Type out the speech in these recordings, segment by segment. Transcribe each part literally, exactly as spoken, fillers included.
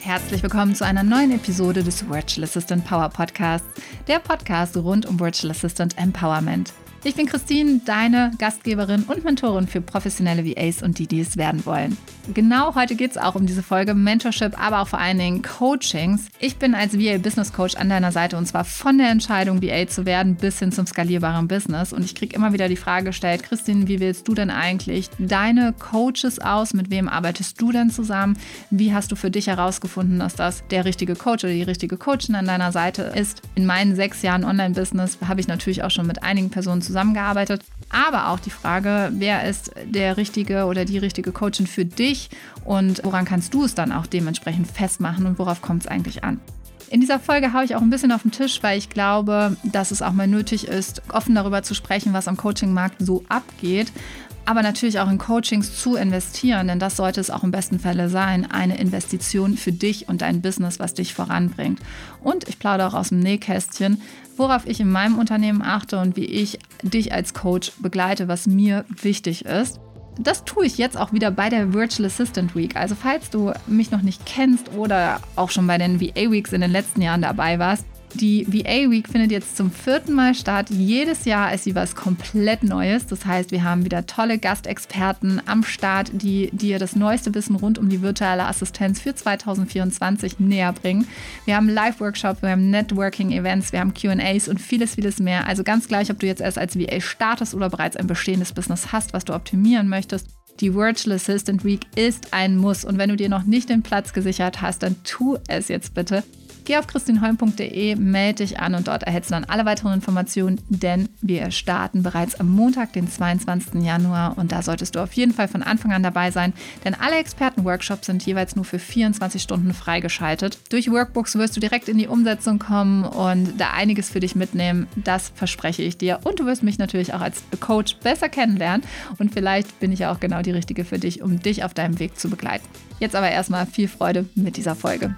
Herzlich willkommen zu einer neuen Episode des Virtual Assistant Power Podcasts, der Podcast rund um Virtual Assistant Empowerment. Ich bin Christine, deine Gastgeberin und Mentorin für professionelle V As und die, die es werden wollen. Genau heute geht es auch um diese Folge Mentorship, aber auch vor allen Dingen Coachings. Ich bin als V A Business Coach an deiner Seite und zwar von der Entscheidung, V A zu werden, bis hin zum skalierbaren Business. Und ich kriege immer wieder die Frage gestellt, Christine, wie wählst du denn eigentlich deine Coaches aus? Mit wem arbeitest du denn zusammen? Wie hast du für dich herausgefunden, dass das der richtige Coach oder die richtige Coachin an deiner Seite ist? In meinen sechs Jahren Online-Business habe ich natürlich auch schon mit einigen Personen zusammengearbeitet. Aber auch die Frage, wer ist der richtige oder die richtige Coachin für dich und woran kannst du es dann auch dementsprechend festmachen und worauf kommt es eigentlich an? In dieser Folge haue ich auch ein bisschen auf den Tisch, weil ich glaube, dass es auch mal nötig ist, offen darüber zu sprechen, was am Coaching-Markt so abgeht. Aber natürlich auch in Coachings zu investieren, denn das sollte es auch im besten Falle sein, eine Investition für dich und dein Business, was dich voranbringt. Und ich plaudere auch aus dem Nähkästchen, worauf ich in meinem Unternehmen achte und wie ich dich als Coach begleite, was mir wichtig ist. Das tue ich jetzt auch wieder bei der Virtual Assistant Week. Also falls du mich noch nicht kennst oder auch schon bei den V A Weeks in den letzten Jahren dabei warst, die V A Week findet jetzt zum vierten Mal statt. Jedes Jahr ist sie was komplett Neues. Das heißt, wir haben wieder tolle Gastexperten am Start, die dir das neueste Wissen rund um die virtuelle Assistenz für zwanzig vierundzwanzig näher bringen. Wir haben Live-Workshops, wir haben Networking-Events, wir haben Q and A's und vieles, vieles mehr. Also ganz gleich, ob du jetzt erst als V A startest oder bereits ein bestehendes Business hast, was du optimieren möchtest. Die Virtual Assistant Week ist ein Muss. Und wenn du dir noch nicht den Platz gesichert hast, dann tu es jetzt bitte. Geh auf christinholm punkt de, melde dich an und dort erhältst du dann alle weiteren Informationen, denn wir starten bereits am Montag, den zweiundzwanzigsten Januar und da solltest du auf jeden Fall von Anfang an dabei sein, denn alle Experten-Workshops sind jeweils nur für vierundzwanzig Stunden freigeschaltet. Durch Workbooks wirst du direkt in die Umsetzung kommen und da einiges für dich mitnehmen, das verspreche ich dir und du wirst mich natürlich auch als Coach besser kennenlernen und vielleicht bin ich ja auch genau die Richtige für dich, um dich auf deinem Weg zu begleiten. Jetzt aber erstmal viel Freude mit dieser Folge.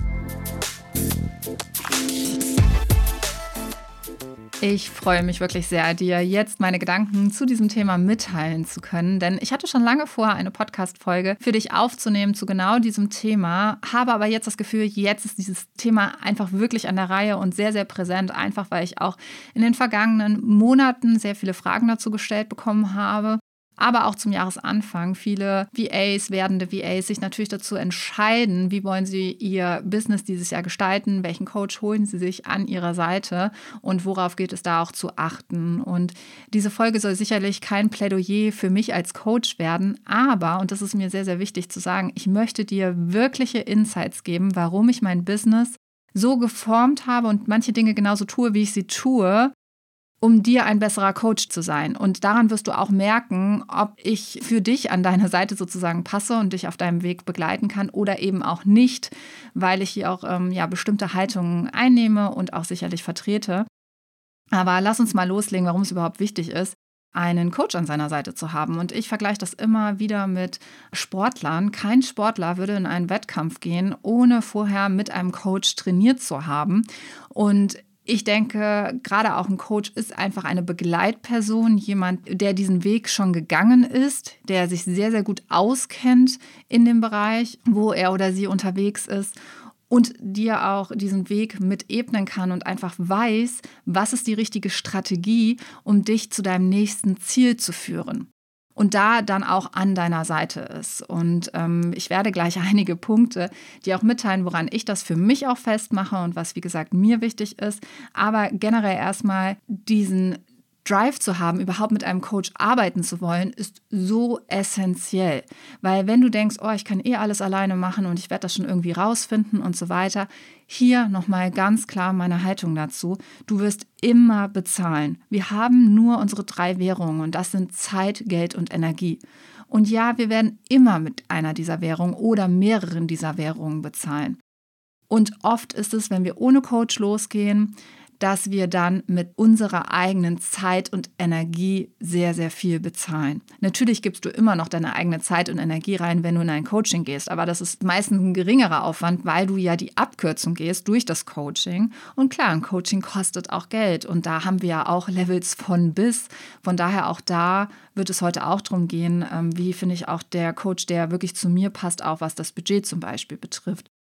Ich freue mich wirklich sehr, dir jetzt meine Gedanken zu diesem Thema mitteilen zu können, denn ich hatte schon lange vor, eine Podcast-Folge für dich aufzunehmen zu genau diesem Thema, habe aber jetzt das Gefühl, jetzt ist dieses Thema einfach wirklich an der Reihe und sehr, sehr präsent, einfach weil ich auch in den vergangenen Monaten sehr viele Fragen dazu gestellt bekommen habe. Aber auch zum Jahresanfang viele V As, werdende V As sich natürlich dazu entscheiden, wie wollen sie ihr Business dieses Jahr gestalten, welchen Coach holen sie sich an ihrer Seite und worauf geht es da auch zu achten. Und diese Folge soll sicherlich kein Plädoyer für mich als Coach werden, aber, und das ist mir sehr, sehr wichtig zu sagen, ich möchte dir wirkliche Insights geben, warum ich mein Business so geformt habe und manche Dinge genauso tue, wie ich sie tue, um dir ein besserer Coach zu sein. Und daran wirst du auch merken, ob ich für dich an deiner Seite sozusagen passe und dich auf deinem Weg begleiten kann oder eben auch nicht, weil ich hier auch ähm, ja, bestimmte Haltungen einnehme und auch sicherlich vertrete. Aber lass uns mal loslegen, warum es überhaupt wichtig ist, einen Coach an seiner Seite zu haben. Und ich vergleiche das immer wieder mit Sportlern. Kein Sportler würde in einen Wettkampf gehen, ohne vorher mit einem Coach trainiert zu haben. Und ich denke, gerade auch ein Coach ist einfach eine Begleitperson, jemand, der diesen Weg schon gegangen ist, der sich sehr, sehr gut auskennt in dem Bereich, wo er oder sie unterwegs ist und dir auch diesen Weg mit ebnen kann und einfach weiß, was ist die richtige Strategie, um dich zu deinem nächsten Ziel zu führen. Und da dann auch an deiner Seite ist. Und ähm, ich werde gleich einige Punkte dir auch mitteilen, woran ich das für mich auch festmache und was, wie gesagt, mir wichtig ist. Aber generell erstmal diesen Drive zu haben, überhaupt mit einem Coach arbeiten zu wollen, ist so essentiell. Weil wenn du denkst, oh, ich kann eh alles alleine machen und ich werde das schon irgendwie rausfinden und so weiter, hier nochmal ganz klar meine Haltung dazu. Du wirst immer bezahlen. Wir haben nur unsere drei Währungen und das sind Zeit, Geld und Energie. Und ja, wir werden immer mit einer dieser Währungen oder mehreren dieser Währungen bezahlen. Und oft ist es, wenn wir ohne Coach losgehen, dass wir dann mit unserer eigenen Zeit und Energie sehr, sehr viel bezahlen. Natürlich gibst du immer noch deine eigene Zeit und Energie rein, wenn du in ein Coaching gehst, aber das ist meistens ein geringerer Aufwand, weil du ja die Abkürzung gehst durch das Coaching. Und klar, ein Coaching kostet auch Geld und da haben wir ja auch Levels von bis. Von daher auch da wird es heute auch darum gehen, wie finde ich auch der Coach, der wirklich zu mir passt, auch was das Budget zum Beispiel betrifft.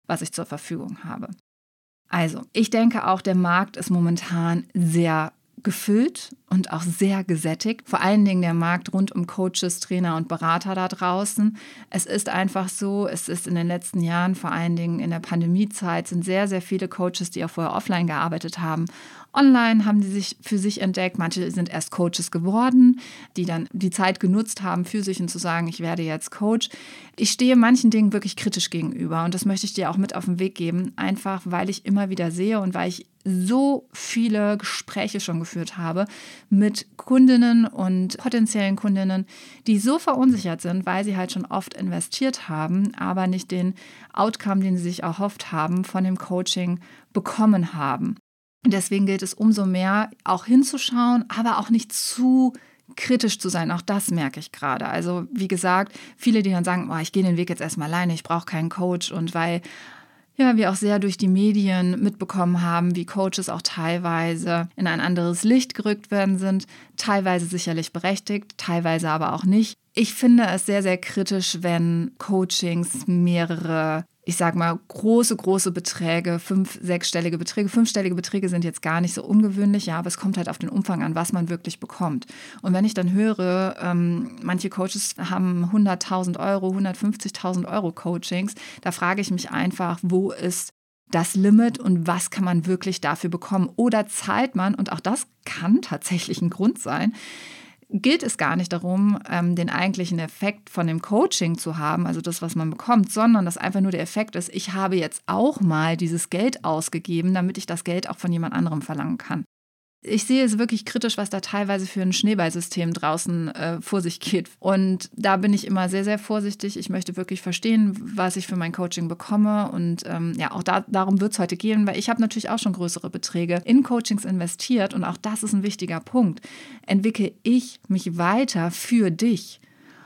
was ich zur Verfügung habe. Also, ich denke auch, der Markt ist momentan sehr gefüllt und auch sehr gesättigt. Vor allen Dingen der Markt rund um Coaches, Trainer und Berater da draußen. Es ist einfach so, es ist in den letzten Jahren, vor allen Dingen in der Pandemiezeit, sind sehr, sehr viele Coaches, die auch vorher offline gearbeitet haben. Online haben die sich für sich entdeckt. Manche sind erst Coaches geworden, die dann die Zeit genutzt haben für sich und zu sagen, ich werde jetzt Coach. Ich stehe manchen Dingen wirklich kritisch gegenüber und das möchte ich dir auch mit auf den Weg geben, einfach weil ich immer wieder sehe und weil ich so viele Gespräche schon geführt habe mit Kundinnen und potenziellen Kundinnen, die so verunsichert sind, weil sie halt schon oft investiert haben, aber nicht den Outcome, den sie sich erhofft haben, von dem Coaching bekommen haben. Deswegen gilt es umso mehr, auch hinzuschauen, aber auch nicht zu kritisch zu sein. Auch das merke ich gerade. Also wie gesagt, viele, die dann sagen, oh, ich gehe den Weg jetzt erstmal alleine, ich brauche keinen Coach. Und weil ja, wir auch sehr durch die Medien mitbekommen haben, wie Coaches auch teilweise in ein anderes Licht gerückt werden sind, teilweise sicherlich berechtigt, teilweise aber auch nicht. Ich finde es sehr, sehr kritisch, wenn Coachings mehrere, ich sag mal, große, große Beträge, fünf-, sechsstellige Beträge, fünfstellige Beträge sind jetzt gar nicht so ungewöhnlich, ja, aber es kommt halt auf den Umfang an, was man wirklich bekommt. Und wenn ich dann höre, ähm, manche Coaches haben hunderttausend Euro, hundertfünfzigtausend Euro Coachings, da frage ich mich einfach, wo ist das Limit und was kann man wirklich dafür bekommen? Oder zahlt man, und auch das kann tatsächlich ein Grund sein, gilt es gar nicht darum, den eigentlichen Effekt von dem Coaching zu haben, also das, was man bekommt, sondern dass einfach nur der Effekt ist, ich habe jetzt auch mal dieses Geld ausgegeben, damit ich das Geld auch von jemand anderem verlangen kann. Ich sehe es wirklich kritisch, was da teilweise für ein Schneeballsystem draußen äh, vor sich geht. Und da bin ich immer sehr, sehr vorsichtig. Ich möchte wirklich verstehen, was ich für mein Coaching bekomme. Und ähm, ja, auch da, darum wird es heute gehen, weil ich habe natürlich auch schon größere Beträge in Coachings investiert. Und auch das ist ein wichtiger Punkt. Entwickle ich mich weiter für dich?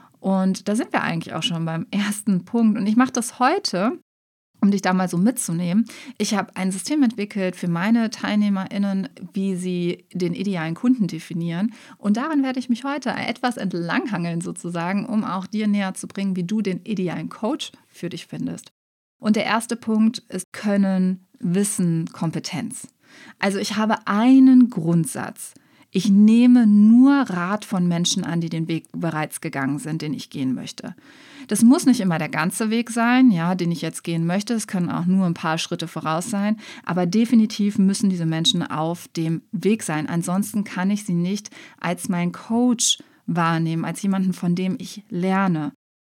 Und da sind wir eigentlich auch schon beim ersten Punkt. Und ich mache das heute, um dich da mal so mitzunehmen. Ich habe ein System entwickelt für meine TeilnehmerInnen, wie sie den idealen Kunden definieren. Und darin werde ich mich heute etwas entlanghangeln sozusagen, um auch dir näher zu bringen, wie du den idealen Coach für dich findest. Und der erste Punkt ist Können, Wissen, Kompetenz. Also ich habe einen Grundsatz. Ich nehme nur Rat von Menschen an, die den Weg bereits gegangen sind, den ich gehen möchte. Das muss nicht immer der ganze Weg sein, ja, den ich jetzt gehen möchte. Es können auch nur ein paar Schritte voraus sein. Aber definitiv müssen diese Menschen auf dem Weg sein. Ansonsten kann ich sie nicht als mein Coach wahrnehmen, als jemanden, von dem ich lerne.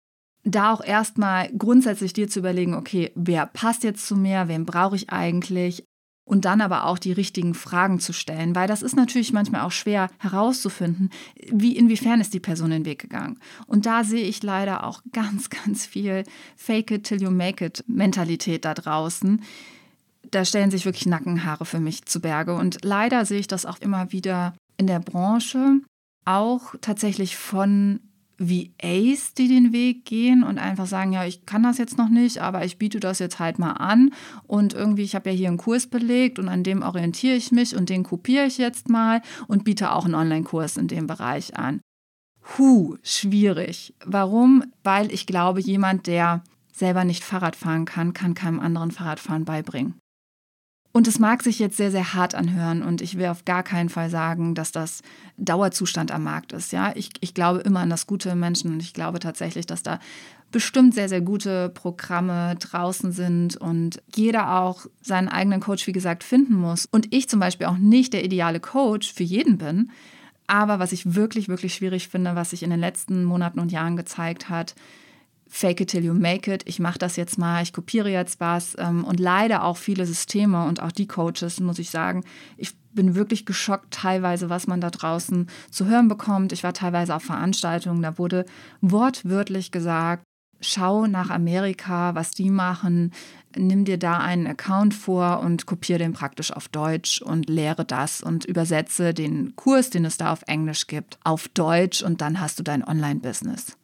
Da auch erstmal grundsätzlich dir zu überlegen, okay, wer passt jetzt zu mir, wen brauche ich eigentlich? Und dann aber auch die richtigen Fragen zu stellen, weil das ist natürlich manchmal auch schwer herauszufinden, wie inwiefern ist die Person den Weg gegangen. Und da sehe ich leider auch ganz, ganz viel Fake it till you make it Mentalität da draußen. Da stellen sich wirklich Nackenhaare für mich zu Berge. Und leider sehe ich das auch immer wieder in der Branche, auch tatsächlich von V As, die den Weg gehen und einfach sagen, ja, ich kann das jetzt noch nicht, aber ich biete das jetzt halt mal an und irgendwie, ich habe ja hier einen Kurs belegt und an dem orientiere ich mich und den kopiere ich jetzt mal und biete auch einen Online-Kurs in dem Bereich an. Huh, schwierig. Warum? Weil ich glaube, jemand, der selber nicht Fahrrad fahren kann, kann keinem anderen Fahrradfahren beibringen. Und es mag sich jetzt sehr, sehr hart anhören und ich will auf gar keinen Fall sagen, dass das Dauerzustand am Markt ist. Ja? Ich, ich glaube immer an das Gute im Menschen und ich glaube tatsächlich, dass da bestimmt sehr, sehr gute Programme draußen sind und jeder auch seinen eigenen Coach, wie gesagt, finden muss. Und ich zum Beispiel auch nicht der ideale Coach für jeden bin, aber was ich wirklich, wirklich schwierig finde, was sich in den letzten Monaten und Jahren gezeigt hat, Fake it till you make it, ich mache das jetzt mal, ich kopiere jetzt was und leider auch viele Systeme und auch die Coaches, muss ich sagen, ich bin wirklich geschockt teilweise, was man da draußen zu hören bekommt. Ich war teilweise auf Veranstaltungen, da wurde wortwörtlich gesagt, schau nach Amerika, was die machen, nimm dir da einen Account vor und kopiere den praktisch auf Deutsch und lehre das und übersetze den Kurs, den es da auf Englisch gibt, auf Deutsch und dann hast du dein Online-Business.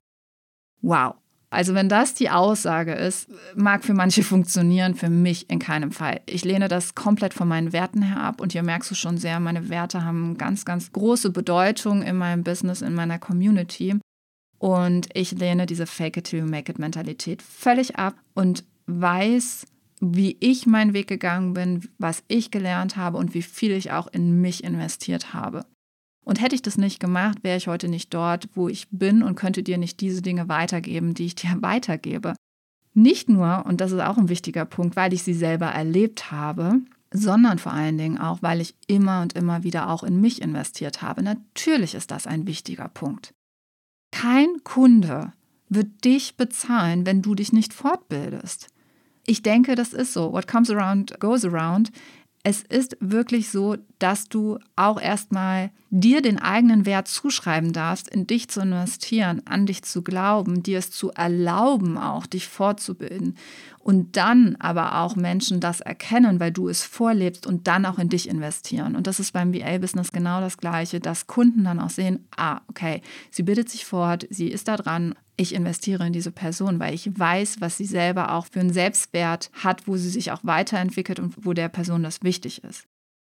Wow. Also wenn das die Aussage ist, mag für manche funktionieren, für mich in keinem Fall. Ich lehne das komplett von meinen Werten her ab und hier merkst du schon sehr, meine Werte haben ganz, ganz große Bedeutung in meinem Business, in meiner Community und ich lehne diese Fake it till you make it Mentalität völlig ab und weiß wie ich meinen Weg gegangen bin, was ich gelernt habe und wie viel ich auch in mich investiert habe. Und hätte ich das nicht gemacht, wäre ich heute nicht dort, wo ich bin und könnte dir nicht diese Dinge weitergeben, die ich dir weitergebe. Nicht nur, und das ist auch ein wichtiger Punkt, weil ich sie selber erlebt habe, sondern vor allen Dingen auch, weil ich immer und immer wieder auch in mich investiert habe. Natürlich ist das ein wichtiger Punkt. Kein Kunde wird dich bezahlen, wenn du dich nicht fortbildest. Ich denke, das ist so. What comes around goes around. Es ist wirklich so, dass du auch erstmal dir den eigenen Wert zuschreiben darfst, in dich zu investieren, an dich zu glauben, dir es zu erlauben, auch dich fortzubilden und dann aber auch Menschen das erkennen, weil du es vorlebst und dann auch in dich investieren. Und das ist beim V A-Business genau das Gleiche, dass Kunden dann auch sehen, ah, okay, sie bildet sich fort, sie ist da dran, ich investiere in diese Person, weil ich weiß, was sie selber auch für einen Selbstwert hat, wo sie sich auch weiterentwickelt und wo der Person das wichtig ist.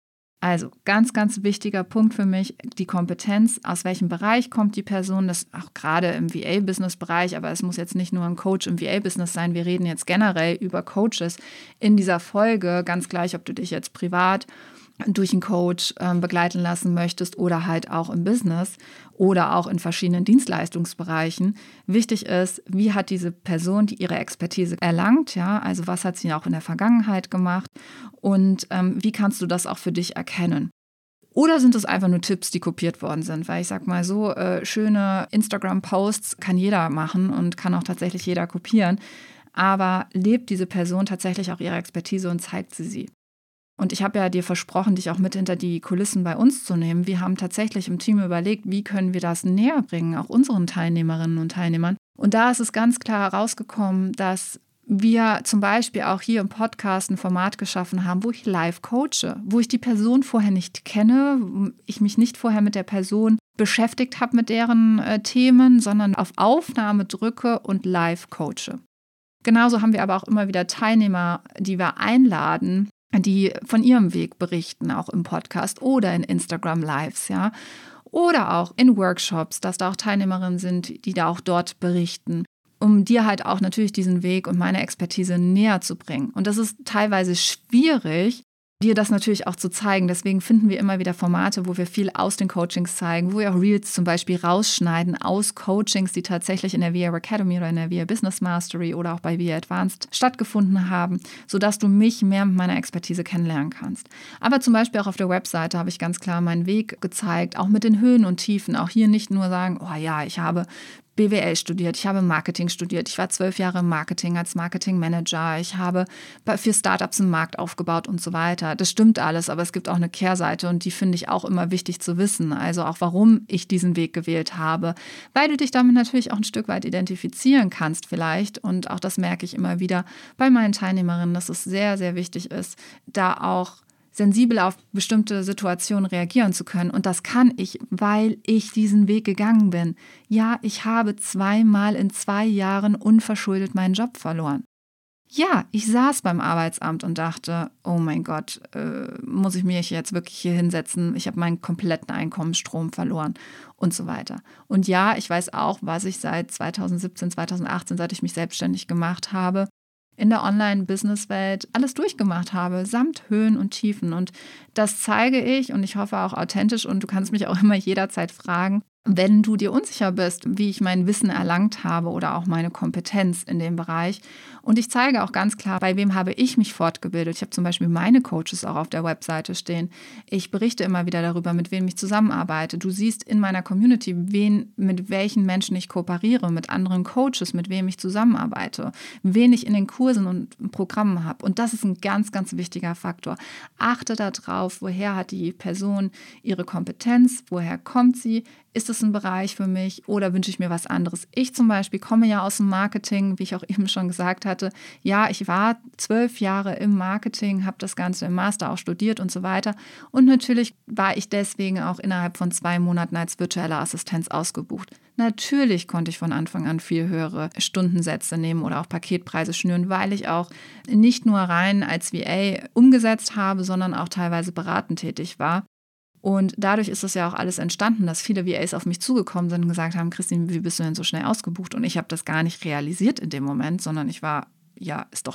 Also ganz, ganz wichtiger Punkt für mich, die Kompetenz, aus welchem Bereich kommt die Person, das auch gerade im V A-Business-Bereich, aber es muss jetzt nicht nur ein Coach im V A-Business sein, wir reden jetzt generell über Coaches in dieser Folge, ganz gleich, ob du dich jetzt privat durch einen Coach ähm, begleiten lassen möchtest oder halt auch im Business oder auch in verschiedenen Dienstleistungsbereichen. Wichtig ist, wie hat diese Person die ihre Expertise erlangt, ja, also was hat sie auch in der Vergangenheit gemacht und ähm, wie kannst du das auch für dich erkennen? Oder sind es einfach nur Tipps, die kopiert worden sind? Weil ich sag mal so, äh, schöne Instagram-Posts kann jeder machen und kann auch tatsächlich jeder kopieren, aber lebt diese Person tatsächlich auch ihre Expertise und zeigt sie sie? Und ich habe ja dir versprochen, dich auch mit hinter die Kulissen bei uns zu nehmen. Wir haben tatsächlich im Team überlegt, wie können wir das näher bringen, auch unseren Teilnehmerinnen und Teilnehmern. Und da ist es ganz klar herausgekommen, dass wir zum Beispiel auch hier im Podcast ein Format geschaffen haben, wo ich live coache, wo ich die Person vorher nicht kenne, ich mich nicht vorher mit der Person beschäftigt habe mit deren äh, Themen, sondern auf Aufnahme drücke und live coache. Genauso haben wir aber auch immer wieder Teilnehmer, die wir einladen, die von ihrem Weg berichten, auch im Podcast oder in Instagram Lives, ja, oder auch in Workshops, dass da auch Teilnehmerinnen sind, die da auch dort berichten, um dir halt auch natürlich diesen Weg und meine Expertise näher zu bringen. Und das ist teilweise schwierig, dir das natürlich auch zu zeigen. Deswegen finden wir immer wieder Formate, wo wir viel aus den Coachings zeigen, wo wir auch Reels zum Beispiel rausschneiden aus Coachings, die tatsächlich in der V A Academy oder in der V A Business Mastery oder auch bei V A Advanced stattgefunden haben, sodass du mich mehr mit meiner Expertise kennenlernen kannst. Aber zum Beispiel auch auf der Webseite habe ich ganz klar meinen Weg gezeigt, auch mit den Höhen und Tiefen. Auch hier nicht nur sagen, oh ja, ich habe B W L studiert, ich habe Marketing studiert, ich war zwölf Jahre im Marketing als Marketingmanager, ich habe für Startups einen Markt aufgebaut und so weiter. Das stimmt alles, aber es gibt auch eine Kehrseite und die finde ich auch immer wichtig zu wissen. Also auch, warum ich diesen Weg gewählt habe, weil du dich damit natürlich auch ein Stück weit identifizieren kannst vielleicht und auch das merke ich immer wieder bei meinen Teilnehmerinnen, dass es sehr, sehr wichtig ist, da auch sensibel auf bestimmte Situationen reagieren zu können. Und das kann ich, weil ich diesen Weg gegangen bin. Ja, ich habe zweimal in zwei Jahren unverschuldet meinen Job verloren. Ja, ich saß beim Arbeitsamt und dachte, oh mein Gott, äh, muss ich mich jetzt wirklich hier hinsetzen? Ich habe meinen kompletten Einkommensstrom verloren und so weiter. Und ja, ich weiß auch, was ich seit zweitausendsiebzehn, zweitausendachtzehn, seit ich mich selbstständig gemacht habe, in der Online-Business-Welt alles durchgemacht habe, samt Höhen und Tiefen. Und das zeige ich und ich hoffe auch authentisch und du kannst mich auch immer jederzeit fragen, wenn du dir unsicher bist, wie ich mein Wissen erlangt habe oder auch meine Kompetenz in dem Bereich. Und ich zeige auch ganz klar, bei wem habe ich mich fortgebildet. Ich habe zum Beispiel meine Coaches auch auf der Webseite stehen. Ich berichte immer wieder darüber, mit wem ich zusammenarbeite. Du siehst in meiner Community, wen, mit welchen Menschen ich kooperiere, mit anderen Coaches, mit wem ich zusammenarbeite, wen ich in den Kursen und Programmen habe. Und das ist ein ganz, ganz wichtiger Faktor. Achte darauf, woher hat die Person ihre Kompetenz, woher kommt sie, ist es ein Bereich für mich oder wünsche ich mir was anderes? Ich zum Beispiel komme ja aus dem Marketing, wie ich auch eben schon gesagt hatte. Ja, ich war zwölf Jahre im Marketing, habe das Ganze im Master auch studiert und so weiter. Und natürlich war ich deswegen auch innerhalb von zwei Monaten als virtuelle Assistenz ausgebucht. Natürlich konnte ich von Anfang an viel höhere Stundensätze nehmen oder auch Paketpreise schnüren, weil ich auch nicht nur rein als V A umgesetzt habe, sondern auch teilweise beratend tätig war. Und dadurch ist es ja auch alles entstanden, dass viele V As auf mich zugekommen sind und gesagt haben, Christine, wie bist du denn so schnell ausgebucht? Und ich habe das gar nicht realisiert in dem Moment, sondern ich war, ja, ist doch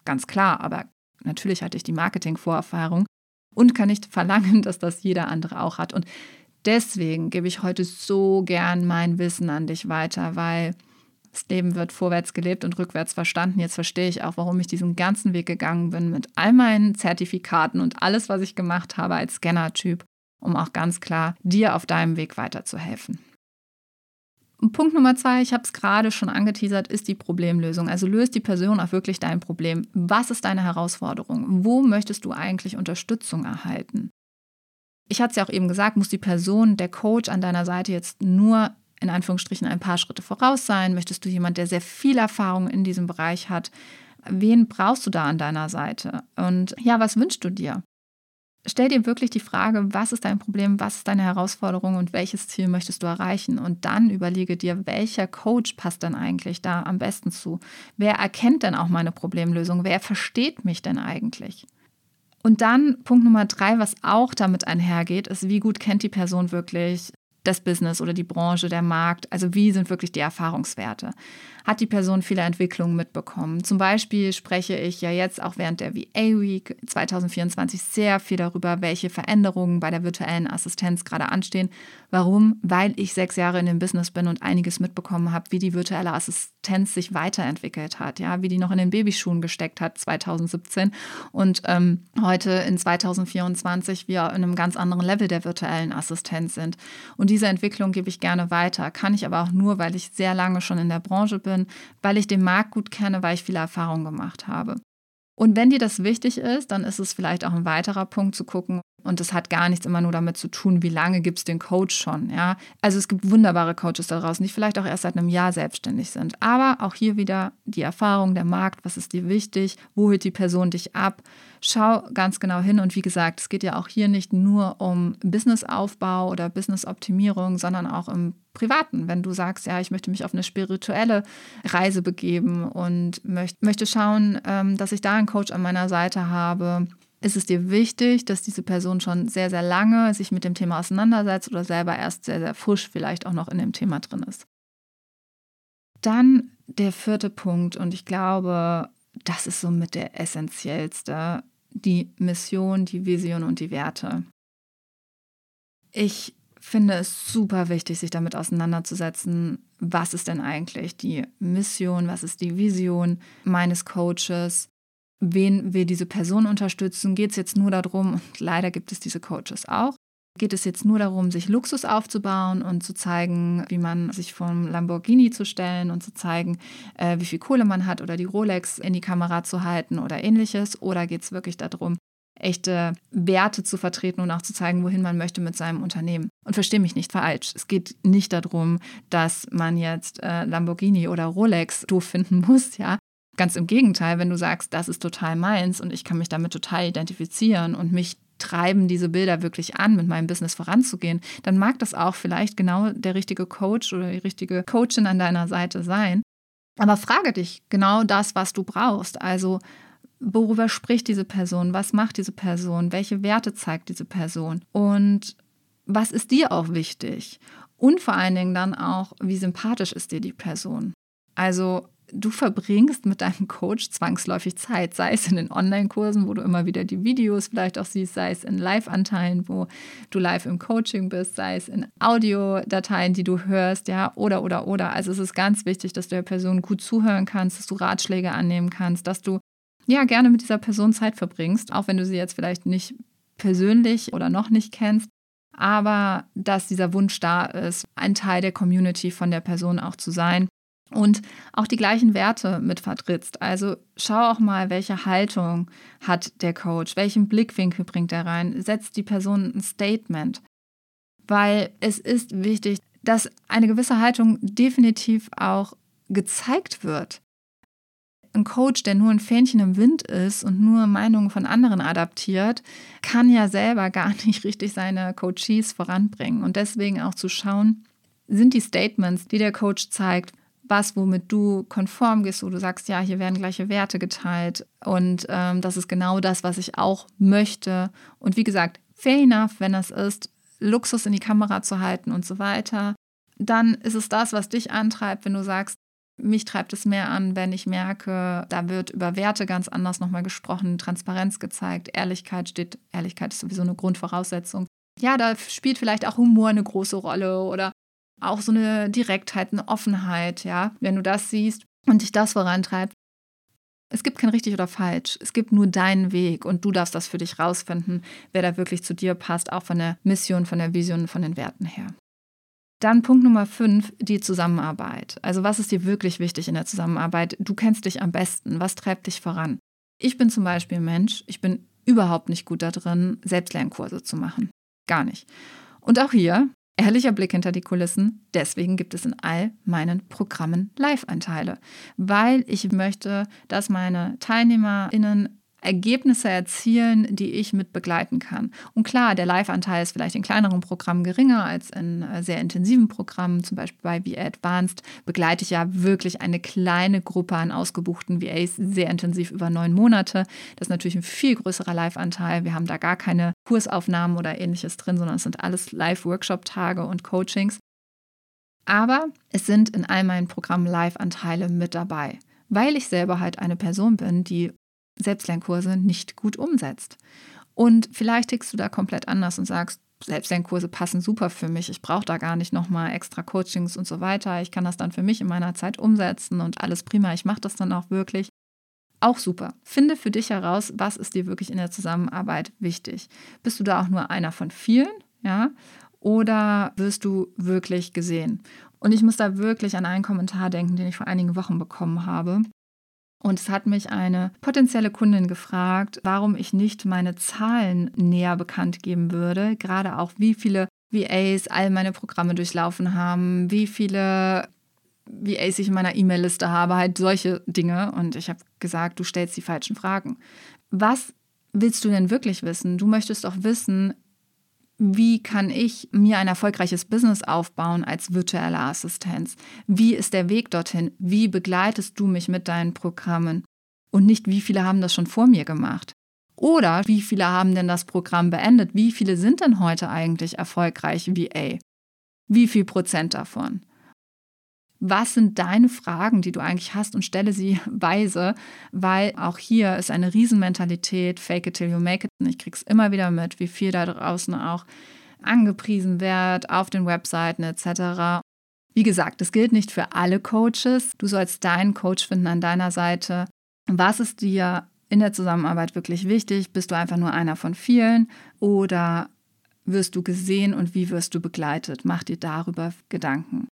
ganz klar, aber natürlich hatte ich die Marketing-Vorerfahrung und kann nicht verlangen, dass das jeder andere auch hat. Und deswegen gebe ich heute so gern mein Wissen an dich weiter, weil das Leben wird vorwärts gelebt und rückwärts verstanden. Jetzt verstehe ich auch, warum ich diesen ganzen Weg gegangen bin mit all meinen Zertifikaten und alles, was ich gemacht habe als Scanner-Typ, um auch ganz klar dir auf deinem Weg weiterzuhelfen. Und Punkt Nummer zwei, ich habe es gerade schon angeteasert, ist die Problemlösung. Also löst die Person auch wirklich dein Problem. Was ist deine Herausforderung? Wo möchtest du eigentlich Unterstützung erhalten? Ich hatte es ja auch eben gesagt, muss die Person, der Coach an deiner Seite jetzt nur in Anführungsstrichen ein paar Schritte voraus sein? Möchtest du jemand, der sehr viel Erfahrung in diesem Bereich hat? Wen brauchst du da an deiner Seite? Und ja, was wünschst du dir? Stell dir wirklich die Frage, was ist dein Problem, was ist deine Herausforderung und welches Ziel möchtest du erreichen? Und dann überlege dir, welcher Coach passt denn eigentlich da am besten zu? Wer erkennt denn auch meine Problemlösung? Wer versteht mich denn eigentlich? Und dann Punkt Nummer drei, was auch damit einhergeht, ist, wie gut kennt die Person wirklich das Business oder die Branche, der Markt? Also wie sind wirklich die Erfahrungswerte? Hat die Person viele Entwicklungen mitbekommen? Zum Beispiel spreche ich ja jetzt auch während der V A Week zwanzig vierundzwanzig sehr viel darüber, welche Veränderungen bei der virtuellen Assistenz gerade anstehen. Warum? Weil ich sechs Jahre in dem Business bin und einiges mitbekommen habe, wie die virtuelle Assistenz sich weiterentwickelt hat, ja, wie die noch in den Babyschuhen gesteckt hat zwanzig siebzehn und ähm, heute in zwanzig vierundzwanzig wir in einem ganz anderen Level der virtuellen Assistenz sind. Und diese Entwicklung gebe ich gerne weiter, kann ich aber auch nur, weil ich sehr lange schon in der Branche bin, weil ich den Markt gut kenne, weil ich viele Erfahrungen gemacht habe. Und wenn dir das wichtig ist, dann ist es vielleicht auch ein weiterer Punkt zu gucken. Und das hat gar nichts immer nur damit zu tun, wie lange gibt es den Coach schon. Ja? Also es gibt wunderbare Coaches da draußen, die vielleicht auch erst seit einem Jahr selbstständig sind. Aber auch hier wieder die Erfahrung, der Markt, was ist dir wichtig, wo holt die Person dich ab. Schau ganz genau hin. Und wie gesagt, es geht ja auch hier nicht nur um Businessaufbau oder Businessoptimierung, sondern auch im Privaten. Wenn du sagst, ja, ich möchte mich auf eine spirituelle Reise begeben und möcht, möchte schauen, ähm, dass ich da einen Coach an meiner Seite habe, ist es dir wichtig, dass diese Person schon sehr, sehr lange sich mit dem Thema auseinandersetzt oder selber erst sehr, sehr frisch vielleicht auch noch in dem Thema drin ist. Dann der vierte Punkt, und ich glaube, das ist somit der essentiellste, die Mission, die Vision und die Werte. Ich finde es super wichtig, sich damit auseinanderzusetzen, was ist denn eigentlich die Mission, was ist die Vision meines Coaches, wen will diese Person unterstützen, geht es jetzt nur darum, und leider gibt es diese Coaches auch, geht es jetzt nur darum, sich Luxus aufzubauen und zu zeigen, wie man sich vom Lamborghini zu stellen und zu zeigen, äh, wie viel Kohle man hat oder die Rolex in die Kamera zu halten oder ähnliches, oder geht es wirklich darum, echte Werte zu vertreten und auch zu zeigen, wohin man möchte mit seinem Unternehmen. Und verstehe mich nicht falsch. Es geht nicht darum, dass man jetzt äh, Lamborghini oder Rolex doof finden muss, ja. Ganz im Gegenteil, wenn du sagst, das ist total meins und ich kann mich damit total identifizieren und mich treiben diese Bilder wirklich an, mit meinem Business voranzugehen, dann mag das auch vielleicht genau der richtige Coach oder die richtige Coachin an deiner Seite sein. Aber frage dich genau das, was du brauchst. Also worüber spricht diese Person? Was macht diese Person? Welche Werte zeigt diese Person? Und was ist dir auch wichtig? Und vor allen Dingen dann auch, wie sympathisch ist dir die Person? Also du verbringst mit deinem Coach zwangsläufig Zeit, sei es in den Online-Kursen, wo du immer wieder die Videos vielleicht auch siehst, sei es in Live-Anteilen, wo du live im Coaching bist, sei es in Audiodateien, die du hörst, ja, oder, oder, oder. Also es ist ganz wichtig, dass du der Person gut zuhören kannst, dass du Ratschläge annehmen kannst, dass du ja gerne mit dieser Person Zeit verbringst, auch wenn du sie jetzt vielleicht nicht persönlich oder noch nicht kennst, aber dass dieser Wunsch da ist, ein Teil der Community von der Person auch zu sein. Und auch die gleichen Werte mit vertrittst. Also schau auch mal, welche Haltung hat der Coach, welchen Blickwinkel bringt er rein, setzt die Person ein Statement. Weil es ist wichtig, dass eine gewisse Haltung definitiv auch gezeigt wird. Ein Coach, der nur ein Fähnchen im Wind ist und nur Meinungen von anderen adaptiert, kann ja selber gar nicht richtig seine Coachees voranbringen. Und deswegen auch zu schauen, sind die Statements, die der Coach zeigt, was, womit du konform gehst, wo du sagst, ja, hier werden gleiche Werte geteilt und ähm, das ist genau das, was ich auch möchte. Und wie gesagt, fair enough, wenn das ist, Luxus in die Kamera zu halten und so weiter, dann ist es das, was dich antreibt, wenn du sagst, Mich treibt es mehr an, wenn ich merke, da wird über Werte ganz anders nochmal gesprochen, Transparenz gezeigt, Ehrlichkeit steht, Ehrlichkeit ist sowieso eine Grundvoraussetzung. Ja, da spielt vielleicht auch Humor eine große Rolle oder auch so eine Direktheit, eine Offenheit, ja. Wenn du das siehst und dich das vorantreibt, es gibt kein richtig oder falsch, es gibt nur deinen Weg und du darfst das für dich rausfinden, wer da wirklich zu dir passt, auch von der Mission, von der Vision, von den Werten her. Dann Punkt Nummer fünf, die Zusammenarbeit. Also was ist dir wirklich wichtig in der Zusammenarbeit? Du kennst dich am besten. Was treibt dich voran? Ich bin zum Beispiel ein Mensch, ich bin überhaupt nicht gut da drin, Selbstlernkurse zu machen. Gar nicht. Und auch hier, ehrlicher Blick hinter die Kulissen, deswegen gibt es in all meinen Programmen Live-Anteile. Weil ich möchte, dass meine TeilnehmerInnen Ergebnisse erzielen, die ich mit begleiten kann. Und klar, der Live-Anteil ist vielleicht in kleineren Programmen geringer als in sehr intensiven Programmen. Zum Beispiel bei V A Advanced begleite ich ja wirklich eine kleine Gruppe an ausgebuchten V As sehr intensiv über neun Monate. Das ist natürlich ein viel größerer Live-Anteil. Wir haben da gar keine Kursaufnahmen oder ähnliches drin, sondern es sind alles Live-Workshop-Tage und Coachings. Aber es sind in all meinen Programmen Live-Anteile mit dabei, weil ich selber halt eine Person bin, die Selbstlernkurse nicht gut umsetzt. Und vielleicht tickst du da komplett anders und sagst, Selbstlernkurse passen super für mich, ich brauche da gar nicht nochmal extra Coachings und so weiter, ich kann das dann für mich in meiner Zeit umsetzen und alles prima, ich mache das dann auch wirklich. Auch super. Finde für dich heraus, was ist dir wirklich in der Zusammenarbeit wichtig. Bist du da auch nur einer von vielen, ja? Oder wirst du wirklich gesehen? Und ich muss da wirklich an einen Kommentar denken, den ich vor einigen Wochen bekommen habe. Und es hat mich eine potenzielle Kundin gefragt, warum ich nicht meine Zahlen näher bekannt geben würde. Gerade auch, wie viele V As all meine Programme durchlaufen haben, wie viele V As ich in meiner E-Mail-Liste habe, halt solche Dinge. Und ich habe gesagt, du stellst die falschen Fragen. Was willst du denn wirklich wissen? Du möchtest doch wissen, wie kann ich mir ein erfolgreiches Business aufbauen als virtuelle Assistenz? Wie ist der Weg dorthin? Wie begleitest du mich mit deinen Programmen? Und nicht, wie viele haben das schon vor mir gemacht? Oder wie viele haben denn das Programm beendet? Wie viele sind denn heute eigentlich erfolgreich V A? Wie viel Prozent davon? Was sind deine Fragen, die du eigentlich hast, und stelle sie weise, weil auch hier ist eine Riesenmentalität, fake it till you make it. Und ich krieg's immer wieder mit, wie viel da draußen auch angepriesen wird, auf den Webseiten et cetera. Wie gesagt, das gilt nicht für alle Coaches. Du sollst deinen Coach finden an deiner Seite. Was ist dir in der Zusammenarbeit wirklich wichtig? Bist du einfach nur einer von vielen oder wirst du gesehen und wie wirst du begleitet? Mach dir darüber Gedanken.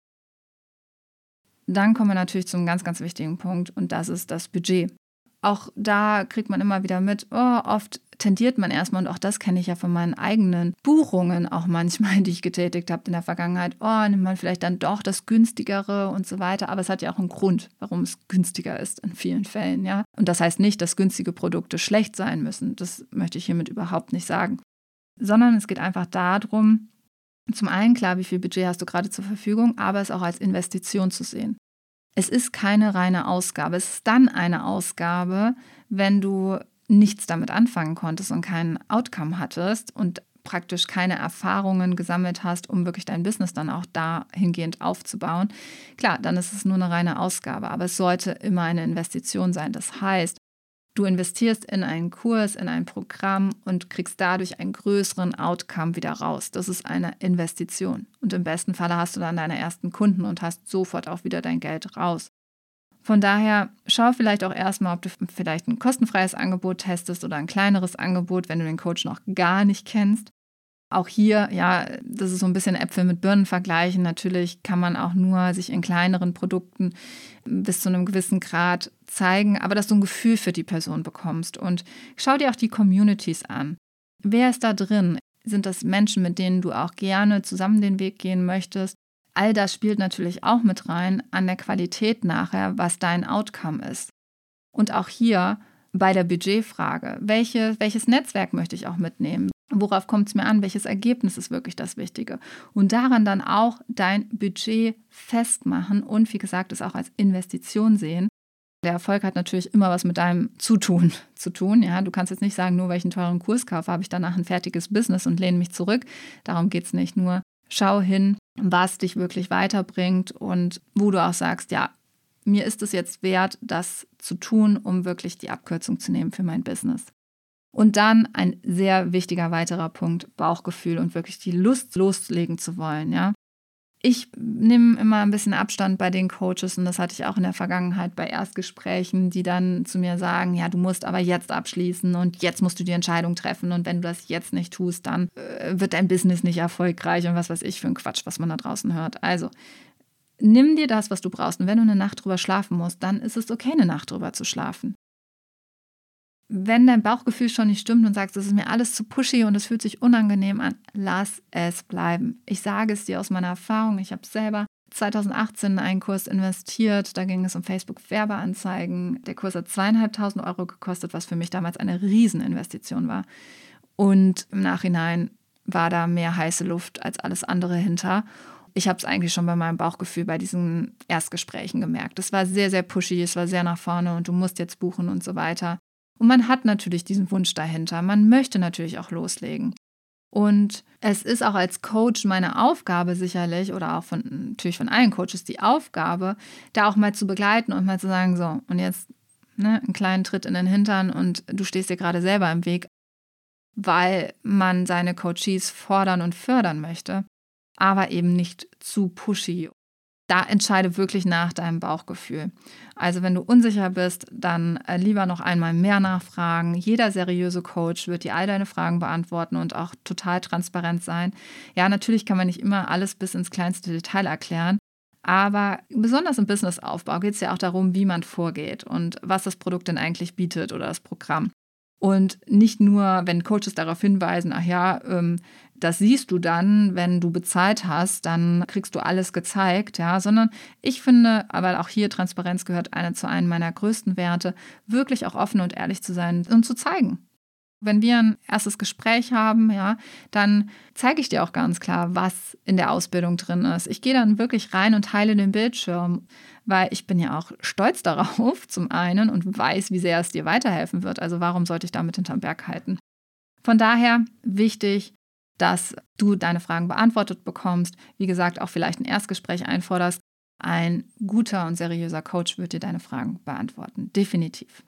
Dann kommen wir natürlich zum ganz, ganz wichtigen Punkt und das ist das Budget. Auch da kriegt man immer wieder mit, oh, oft tendiert man erstmal, und auch das kenne ich ja von meinen eigenen Buchungen auch manchmal, die ich getätigt habe in der Vergangenheit, oh, nimmt man vielleicht dann doch das günstigere und so weiter, aber es hat ja auch einen Grund, warum es günstiger ist in vielen Fällen, ja. Und das heißt nicht, dass günstige Produkte schlecht sein müssen, das möchte ich hiermit überhaupt nicht sagen, sondern es geht einfach darum, zum einen klar, wie viel Budget hast du gerade zur Verfügung, aber es auch als Investition zu sehen. Es ist keine reine Ausgabe. Es ist dann eine Ausgabe, wenn du nichts damit anfangen konntest und keinen Outcome hattest und praktisch keine Erfahrungen gesammelt hast, um wirklich dein Business dann auch dahingehend aufzubauen. Klar, dann ist es nur eine reine Ausgabe, aber es sollte immer eine Investition sein. Das heißt, du investierst in einen Kurs, in ein Programm und kriegst dadurch einen größeren Outcome wieder raus. Das ist eine Investition. Und im besten Falle hast du dann deine ersten Kunden und hast sofort auch wieder dein Geld raus. Von daher schau vielleicht auch erstmal, ob du vielleicht ein kostenfreies Angebot testest oder ein kleineres Angebot, wenn du den Coach noch gar nicht kennst. Auch hier, ja, das ist so ein bisschen Äpfel mit Birnen vergleichen. Natürlich kann man auch nur sich in kleineren Produkten bis zu einem gewissen Grad zeigen, aber dass du ein Gefühl für die Person bekommst. Und schau dir auch die Communities an. Wer ist da drin? Sind das Menschen, mit denen du auch gerne zusammen den Weg gehen möchtest? All das spielt natürlich auch mit rein an der Qualität nachher, was dein Outcome ist. Und auch hier bei der Budgetfrage, welche, welches Netzwerk möchte ich auch mitnehmen? Worauf kommt es mir an? Welches Ergebnis ist wirklich das Wichtige? Und daran dann auch dein Budget festmachen und wie gesagt, es auch als Investition sehen. Der Erfolg hat natürlich immer was mit deinem Zutun zu tun. Ja? Du kannst jetzt nicht sagen, nur weil ich einen teuren Kurs kaufe, habe ich danach ein fertiges Business und lehne mich zurück. Darum geht es nicht. Nur schau hin, was dich wirklich weiterbringt und wo du auch sagst, ja, mir ist es jetzt wert, das zu tun, um wirklich die Abkürzung zu nehmen für mein Business. Und dann ein sehr wichtiger weiterer Punkt, Bauchgefühl und wirklich die Lust loslegen zu wollen, ja. Ich nehme immer ein bisschen Abstand bei den Coaches und das hatte ich auch in der Vergangenheit bei Erstgesprächen, die dann zu mir sagen, ja, du musst aber jetzt abschließen und jetzt musst du die Entscheidung treffen und wenn du das jetzt nicht tust, dann äh, wird dein Business nicht erfolgreich und was weiß ich für ein Quatsch, was man da draußen hört. Also nimm dir das, was du brauchst und wenn du eine Nacht drüber schlafen musst, dann ist es okay, eine Nacht drüber zu schlafen. Wenn dein Bauchgefühl schon nicht stimmt und sagst, das ist mir alles zu pushy und es fühlt sich unangenehm an, lass es bleiben. Ich sage es dir aus meiner Erfahrung, ich habe selber zwanzig achtzehn in einen Kurs investiert, da ging es um Facebook-Werbeanzeigen. Der Kurs hat zweieinhalbtausend Euro gekostet, was für mich damals eine Rieseninvestition war. Und im Nachhinein war da mehr heiße Luft als alles andere hinter. Ich habe es eigentlich schon bei meinem Bauchgefühl bei diesen Erstgesprächen gemerkt. Es war sehr, sehr pushy, es war sehr nach vorne und du musst jetzt buchen und so weiter. Und man hat natürlich diesen Wunsch dahinter. Man möchte natürlich auch loslegen. Und es ist auch als Coach meine Aufgabe sicherlich, oder auch von, natürlich von allen Coaches die Aufgabe, da auch mal zu begleiten und mal zu sagen, so, und jetzt ne, einen kleinen Tritt in den Hintern und du stehst dir gerade selber im Weg, weil man seine Coaches fordern und fördern möchte, aber eben nicht zu pushy. Da entscheide wirklich nach deinem Bauchgefühl. Also wenn du unsicher bist, dann lieber noch einmal mehr nachfragen. Jeder seriöse Coach wird dir all deine Fragen beantworten und auch total transparent sein. Ja, natürlich kann man nicht immer alles bis ins kleinste Detail erklären, aber besonders im Businessaufbau geht es ja auch darum, wie man vorgeht und was das Produkt denn eigentlich bietet oder das Programm. Und nicht nur, wenn Coaches darauf hinweisen, ach ja, ähm, das siehst du dann, wenn du bezahlt hast, dann kriegst du alles gezeigt, ja, sondern ich finde, aber auch hier Transparenz gehört eine zu einem meiner größten Werte, wirklich auch offen und ehrlich zu sein und zu zeigen. Wenn wir ein erstes Gespräch haben, ja, dann zeige ich dir auch ganz klar, was in der Ausbildung drin ist. Ich gehe dann wirklich rein und teile den Bildschirm, weil ich bin ja auch stolz darauf, zum einen, und weiß, wie sehr es dir weiterhelfen wird. Also warum sollte ich damit hinterm Berg halten? Von daher wichtig, dass du deine Fragen beantwortet bekommst. Wie gesagt, auch vielleicht ein Erstgespräch einforderst. Ein guter und seriöser Coach wird dir deine Fragen beantworten. Definitiv.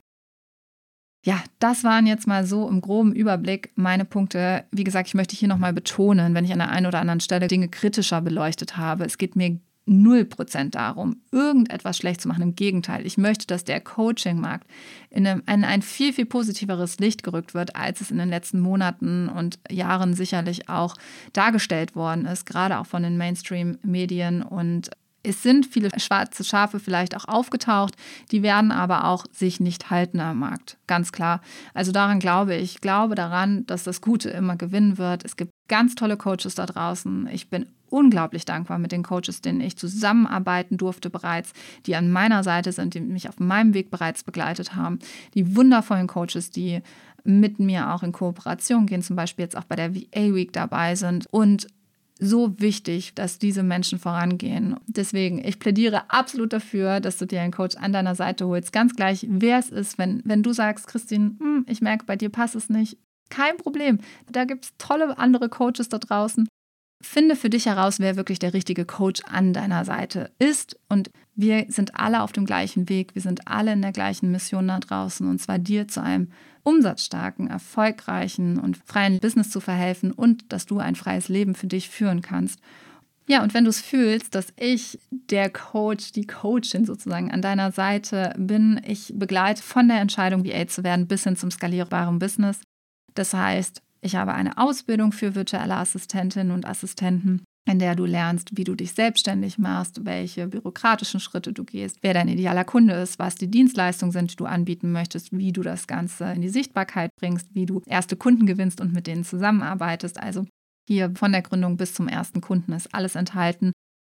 Ja, das waren jetzt mal so im groben Überblick meine Punkte. Wie gesagt, ich möchte hier nochmal betonen, wenn ich an der einen oder anderen Stelle Dinge kritischer beleuchtet habe. Es geht mir null Prozent darum, irgendetwas schlecht zu machen. Im Gegenteil, ich möchte, dass der Coaching-Markt in, einem, in ein viel, viel positiveres Licht gerückt wird, als es in den letzten Monaten und Jahren sicherlich auch dargestellt worden ist, gerade auch von den Mainstream-Medien. Und es sind viele schwarze Schafe vielleicht auch aufgetaucht, die werden aber auch sich nicht halten am Markt, ganz klar. Also daran glaube ich. Ich glaube daran, dass das Gute immer gewinnen wird. Es gibt ganz tolle Coaches da draußen. Ich bin unglaublich dankbar mit den Coaches, denen ich zusammenarbeiten durfte bereits, die an meiner Seite sind, die mich auf meinem Weg bereits begleitet haben. Die wundervollen Coaches, die mit mir auch in Kooperation gehen, zum Beispiel jetzt auch bei der V A Week dabei sind. Und so wichtig, dass diese Menschen vorangehen. Deswegen, ich plädiere absolut dafür, dass du dir einen Coach an deiner Seite holst. Ganz gleich, wer es ist, wenn, wenn du sagst, Christine, hm, ich merke, bei dir passt es nicht. Kein Problem. Da gibt es tolle andere Coaches da draußen. Finde für dich heraus, wer wirklich der richtige Coach an deiner Seite ist. Und wir sind alle auf dem gleichen Weg. Wir sind alle in der gleichen Mission da draußen. Und zwar dir zu einem umsatzstarken, erfolgreichen und freien Business zu verhelfen und dass du ein freies Leben für dich führen kannst. Ja, und wenn du es fühlst, dass ich der Coach, die Coachin sozusagen an deiner Seite bin, ich begleite von der Entscheidung, V A zu werden, bis hin zum skalierbaren Business. Das heißt, ich habe eine Ausbildung für virtuelle Assistentinnen und Assistenten, in der du lernst, wie du dich selbstständig machst, welche bürokratischen Schritte du gehst, wer dein idealer Kunde ist, was die Dienstleistungen sind, die du anbieten möchtest, wie du das Ganze in die Sichtbarkeit bringst, wie du erste Kunden gewinnst und mit denen zusammenarbeitest. Also hier von der Gründung bis zum ersten Kunden ist alles enthalten.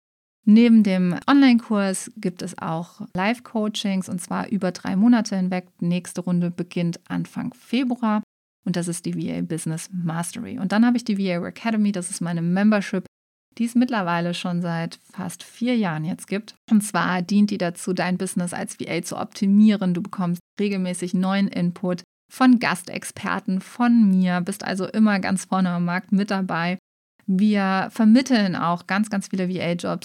Neben dem Online-Kurs gibt es auch Live-Coachings und zwar über drei Monate hinweg. Die nächste Runde beginnt Anfang Februar. Und das ist die V A Business Mastery. Und dann habe ich die V A Academy, das ist meine Membership, die es mittlerweile schon seit fast vier Jahren jetzt gibt. Und zwar dient die dazu, dein Business als V A zu optimieren. Du bekommst regelmäßig neuen Input von Gastexperten, von mir, bist also immer ganz vorne am Markt mit dabei. Wir vermitteln auch ganz, ganz viele V A-Jobs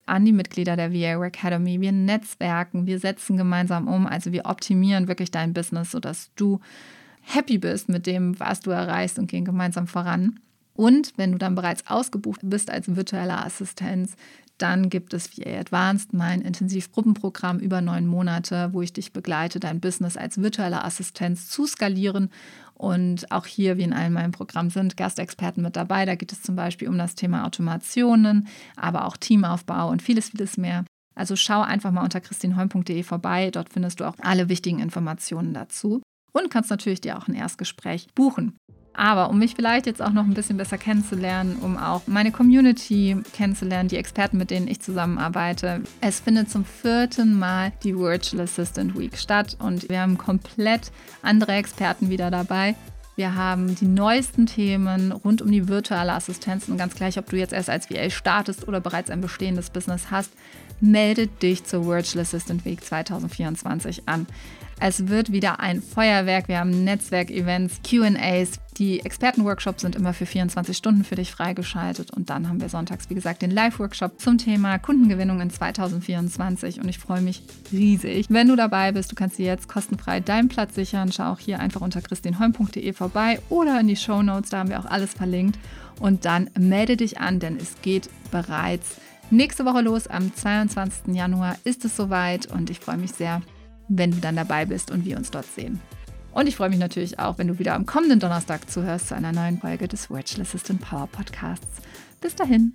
an die Mitglieder der V A Academy. Wir netzwerken, wir setzen gemeinsam um, also wir optimieren wirklich dein Business, sodass du happy bist mit dem, was du erreichst und gehen gemeinsam voran. Und wenn du dann bereits ausgebucht bist als virtuelle Assistenz, dann gibt es V A Advanced, mein Intensivgruppenprogramm über neun Monate, wo ich dich begleite, dein Business als virtuelle Assistenz zu skalieren. Und auch hier, wie in allen meinen Programmen, sind Gastexperten mit dabei. Da geht es zum Beispiel um das Thema Automationen, aber auch Teamaufbau und vieles, vieles mehr. Also schau einfach mal unter christinholm punkt de vorbei. Dort findest du auch alle wichtigen Informationen dazu. Und kannst natürlich dir auch ein Erstgespräch buchen. Aber um mich vielleicht jetzt auch noch ein bisschen besser kennenzulernen, um auch meine Community kennenzulernen, die Experten, mit denen ich zusammenarbeite. Es findet zum vierten Mal die Virtual Assistant Week statt und wir haben komplett andere Experten wieder dabei. Wir haben die neuesten Themen rund um die virtuelle Assistenz und ganz gleich, ob du jetzt erst als V A startest oder bereits ein bestehendes Business hast, melde dich zur Virtual Assistant Week zwanzig vierundzwanzig an. Es wird wieder ein Feuerwerk, wir haben Netzwerkevents, Q and A's, die Expertenworkshops sind immer für vierundzwanzig Stunden für dich freigeschaltet und dann haben wir sonntags, wie gesagt, den Live-Workshop zum Thema Kundengewinnung in zwanzig vierundzwanzig und ich freue mich riesig. Wenn du dabei bist, du kannst dir jetzt kostenfrei deinen Platz sichern, schau auch hier einfach unter christinholm punkt de vorbei oder in die Shownotes, da haben wir auch alles verlinkt und dann melde dich an, denn es geht bereits nächste Woche los, am zweiundzwanzigsten Januar ist es soweit und ich freue mich sehr, wenn du dann dabei bist und wir uns dort sehen. Und ich freue mich natürlich auch, wenn du wieder am kommenden Donnerstag zuhörst zu einer neuen Folge des Virtual Assistant Power Podcasts. Bis dahin.